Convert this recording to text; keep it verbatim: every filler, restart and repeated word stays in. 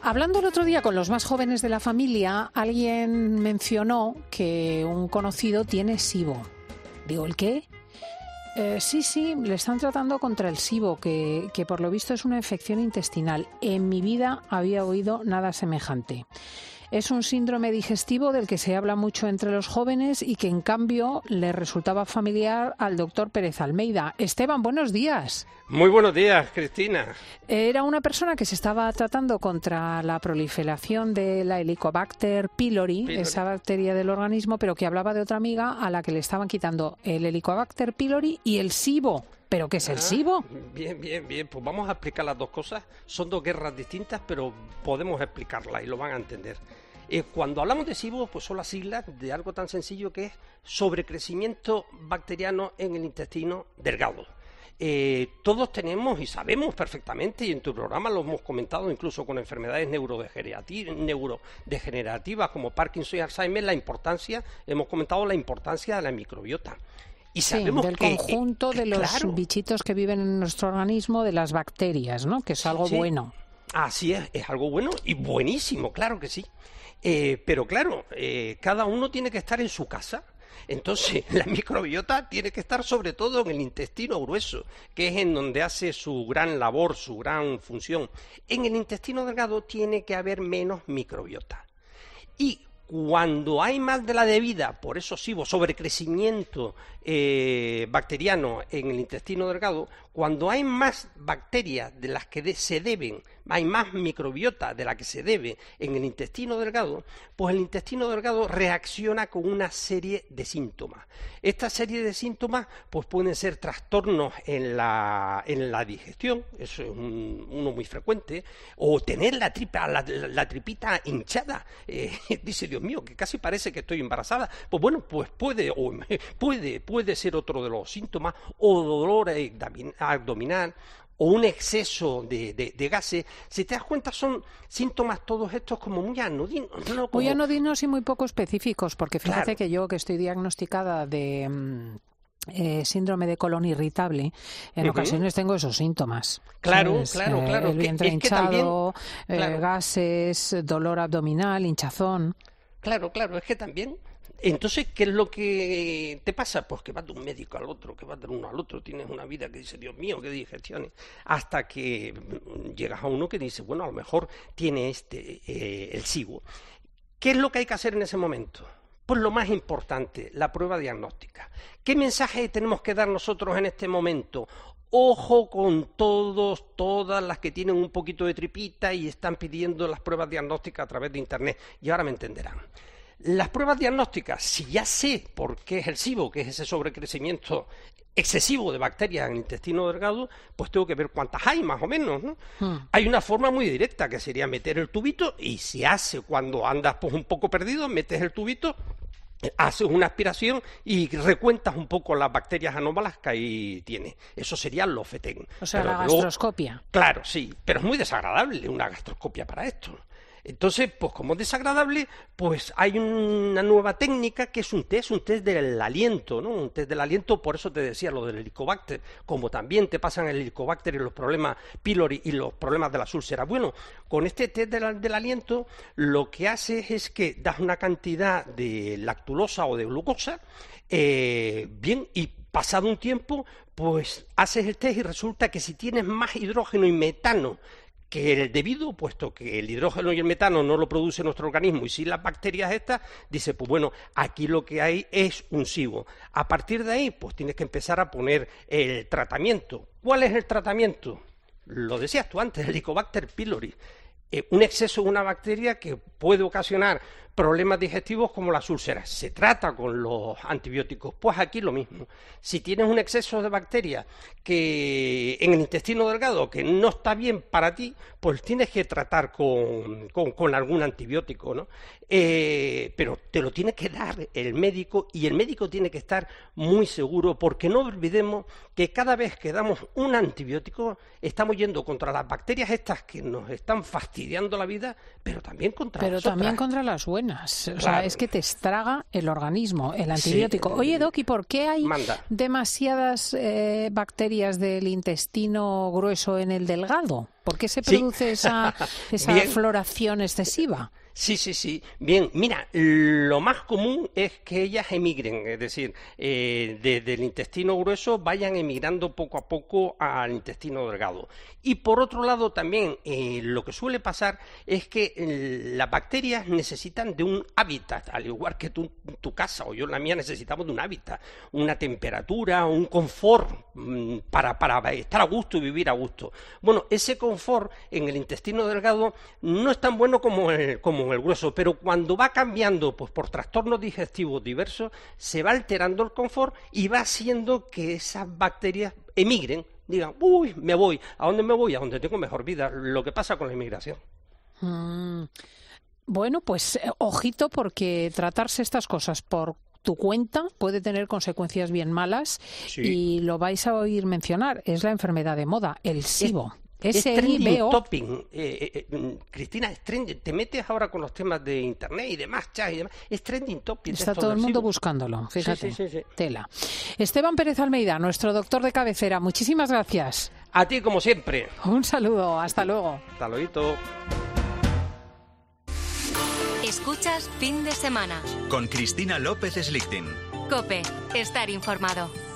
Hablando el otro día con los más jóvenes de la familia, alguien mencionó que un conocido tiene SIBO. Digo, ¿el qué? Eh, sí, sí, le están tratando contra el SIBO, que, que por lo visto es una infección intestinal. En mi vida había oído nada semejante. Es un síndrome digestivo del que se habla mucho entre los jóvenes y que en cambio le resultaba familiar al doctor Pérez Almeida. Esteban, buenos días. Muy buenos días, Cristina. Era una persona que se estaba tratando contra la proliferación de la Helicobacter pylori, pylori, esa bacteria del organismo, pero que hablaba de otra amiga a la que le estaban quitando el Helicobacter pylori y el SIBO. ¿Pero qué es el SIBO? Ah, bien, bien, bien. Pues vamos a explicar las dos cosas. Son dos guerras distintas, pero podemos explicarlas y lo van a entender. Eh, cuando hablamos de SIBO, pues son las siglas de algo tan sencillo que es sobrecrecimiento bacteriano en el intestino delgado. Eh, todos tenemos y sabemos perfectamente, y en tu programa lo hemos comentado incluso con enfermedades neurodegenerativas, neurodegenerativas como Parkinson y Alzheimer, la importancia, hemos comentado la importancia de la microbiota. Y sabemos sí, del que, conjunto que, de los claro, bichitos que viven en nuestro organismo, de las bacterias, ¿no? Que es algo sí, bueno. Así es, es algo bueno y buenísimo, claro que sí. Eh, pero claro, eh, cada uno tiene que estar en su casa. Entonces, la microbiota tiene que estar sobre todo en el intestino grueso, que es en donde hace su gran labor, su gran función. En el intestino delgado tiene que haber menos microbiota. Y cuando hay más de la debida, por eso SIBO, sobrecrecimiento eh, bacteriano en el intestino delgado, cuando hay más bacterias de las que de, se deben, hay más microbiota de la que se debe en el intestino delgado, pues el intestino delgado reacciona con una serie de síntomas. Esta serie de síntomas pues pueden ser trastornos en la, en la digestión, eso es un, uno muy frecuente, o tener la, tripa, la, la, la tripita hinchada, eh, dice Dios mío, que casi parece que estoy embarazada. Pues bueno, pues puede, o puede, puede ser otro de los síntomas, o dolor abdominal, o un exceso de, de, de gases. Si te das cuenta, son síntomas todos estos como muy anodinos, ¿no? Como... Muy anodinos y muy poco específicos, porque fíjate claro. que yo, que estoy diagnosticada de mmm, eh, síndrome de colon irritable, en uh-huh. ocasiones tengo esos síntomas. Claro, ¿sabes? claro, claro. Eh, el vientre es que hinchado, también, claro. eh, gases, dolor abdominal, hinchazón. Claro, claro, es que también... Entonces, ¿qué es lo que te pasa? Pues que vas de un médico al otro, que vas de uno al otro, tienes una vida que dice, Dios mío, qué digestiones, hasta que llegas a uno que dice, bueno, a lo mejor tiene este, eh, el SIBO. ¿Qué es lo que hay que hacer en ese momento? Pues lo más importante, la prueba diagnóstica. ¿Qué mensaje tenemos que dar nosotros en este momento? Ojo con todos, todas las que tienen un poquito de tripita y están pidiendo las pruebas diagnósticas a través de Internet, y ahora me entenderán. Las pruebas diagnósticas, si ya sé por qué es el SIBO, que es ese sobrecrecimiento excesivo de bacterias en el intestino delgado, pues tengo que ver cuántas hay, más o menos, ¿no? Hmm. Hay una forma muy directa, que sería meter el tubito, y se hace cuando andas pues un poco perdido, metes el tubito, haces una aspiración y recuentas un poco las bacterias anómalas que ahí tiene. Eso sería el Lofetén. O sea, pero la luego, gastroscopia. Claro, sí, pero es muy desagradable una gastroscopia para esto. Entonces, pues como es desagradable, pues hay una nueva técnica que es un test, un test del aliento, ¿no? Un test del aliento, por eso te decía lo del Helicobacter, como también te pasan el Helicobacter y los problemas pylori y los problemas de las úlceras. Bueno, con este test del, del aliento, lo que haces es que das una cantidad de lactulosa o de glucosa, eh, bien, y pasado un tiempo, pues haces el test y resulta que si tienes más hidrógeno y metano que el debido, puesto que el hidrógeno y el metano no lo produce nuestro organismo y sí las bacterias estas, dice, pues bueno, aquí lo que hay es un SIBO. A partir de ahí, pues tienes que empezar a poner el tratamiento. ¿Cuál es el tratamiento? Lo decías tú antes, el Helicobacter pylori. Eh, un exceso de una bacteria que puede ocasionar problemas digestivos como las úlceras. Se trata con los antibióticos. Pues aquí lo mismo. Si tienes un exceso de bacterias que en el intestino delgado que no está bien para ti, pues tienes que tratar con, con, con algún antibiótico, ¿no? Eh, pero te lo tiene que dar el médico, y el médico tiene que estar muy seguro, porque no olvidemos que cada vez que damos un antibiótico estamos yendo contra las bacterias estas que nos están fastidiando la vida, pero también contra pero las otras. Pero también contra las buenas. O claro. sea, es que te estraga el organismo, el antibiótico. Sí, eh, Oye, Doc, ¿y por qué hay manda. demasiadas eh, bacterias del intestino grueso en el delgado? ¿Por qué se produce Sí. esa, esa Bien. floración excesiva? Sí, sí, sí. Bien, mira, lo más común es que ellas emigren, es decir, eh, desde el intestino grueso vayan emigrando poco a poco al intestino delgado. Y por otro lado también eh, lo que suele pasar es que eh, las bacterias necesitan de un hábitat, al igual que tú, tu casa o yo la mía necesitamos de un hábitat, una temperatura, un confort mmm, para, para estar a gusto y vivir a gusto. Bueno, ese confort en el intestino delgado no es tan bueno como el, como el grueso, pero cuando va cambiando pues por trastornos digestivos diversos, se va alterando el confort y va haciendo que esas bacterias emigren, digan, uy, me voy. ¿A dónde me voy? A donde tengo mejor vida. Lo que pasa con la inmigración. Mm. Bueno, pues eh, ojito, porque tratarse estas cosas por tu cuenta puede tener consecuencias bien malas. Sí. Y lo vais a oír mencionar, es la enfermedad de moda, el SIBO. Es S I B trending O. topping, eh, eh, eh, Cristina, es trending. Te metes ahora con los temas de internet y demás, chat y demás, es trending topping. Está esto todo el del mundo SIBO. buscándolo, fíjate, Sí, sí, sí, sí. tela. Esteban Pérez Almeida, nuestro doctor de cabecera, muchísimas gracias. A ti, como siempre. Un saludo, hasta luego. Hasta luego. Escuchas Fin de Semana. Con Cristina López Slichting. COPE. Estar informado.